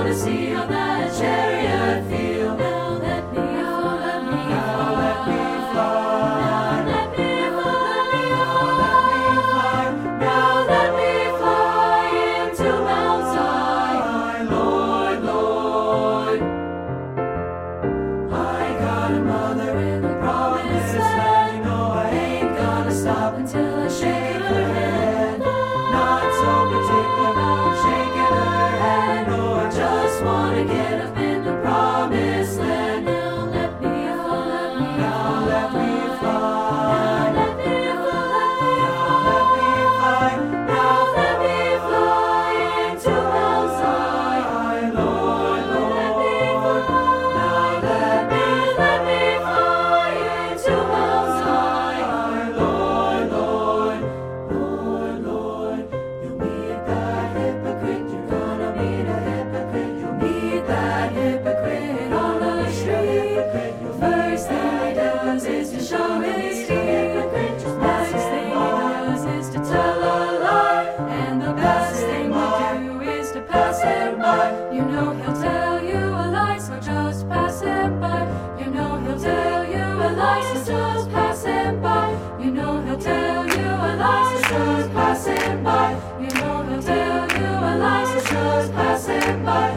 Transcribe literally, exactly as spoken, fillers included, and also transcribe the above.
the sea on that chariot field. Now let me, now let me, now let me fly. Now let me fly. Now let me fly into Mount Zion, Lord, Lord. I got a mother in the promised land. You know I ain't gonna stop until I shake her hand. Not so particular about shaking her hand. No, I just wanna get up in the promised land. Now let me fly. Now let me fly. Now let me fly. Now let me fly into Mount Zion, Lord, Lord. Now let me, let me fly into Mount Zion, Lord, Lord, Lord, Lord. You'll meet that hypocrite. You're gonna meet a hypocrite. You'll meet that hypocrite on the street. First thing he does is to show his teeth. Next thing he does is to tell a lie. And the best thing to do is to pass him by. You know he'll tell you a lie, so just pass him by. You know he'll tell you a lie, so just pass him by. You know he'll tell you a lie, so just pass him by. You know he'll tell you a lie, so just pass him by.